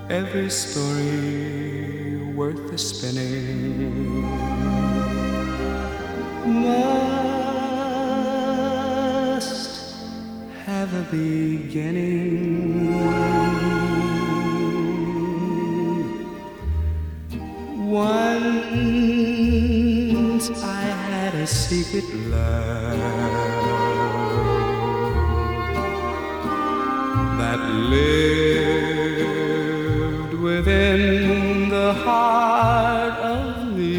every story worth the spinning must have a beginning. Once I had a secret love that lived within the heart of me.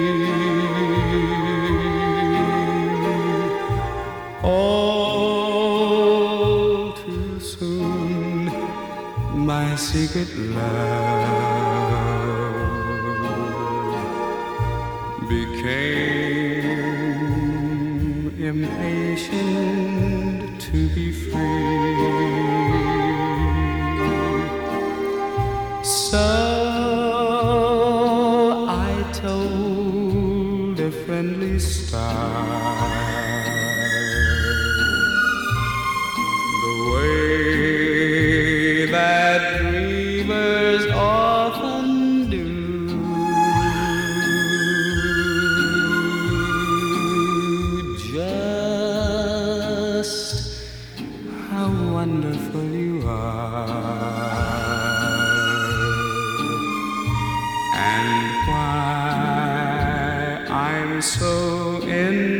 All too soon, my secret love became impatient to be free. So I told a friendly star the way that dreamers often do. Just how wonderful you are, and why I'm so in